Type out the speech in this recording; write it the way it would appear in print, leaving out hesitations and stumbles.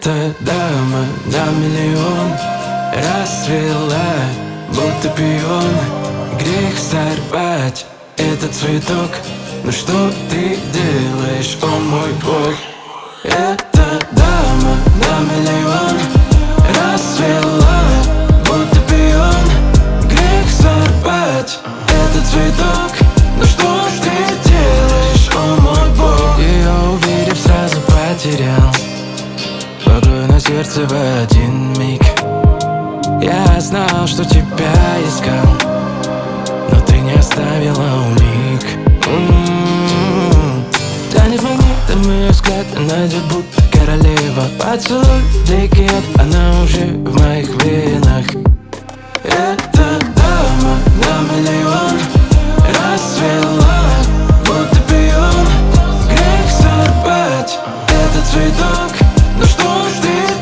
Эта дама на миллион расцвела, будто пион. Грех сорвать этот цветок. Но что ты делаешь, о мой бог? Эта дама на миллион расцвела, будто пион. Грех сорвать этот цветок. Но что ты делаешь, о мой бог? Ее увидев, сразу потерял покой на сердце в один миг. Я знал, что тебя искал, но ты не оставила улик. Тянет магнитом ее взгляд, она идет будто королева. Поцелуй, дикий ад, она уже в моих венах. Эта дама на миллион расцвела, будто пион. Грех сорвать этот цветок. Но что ж ты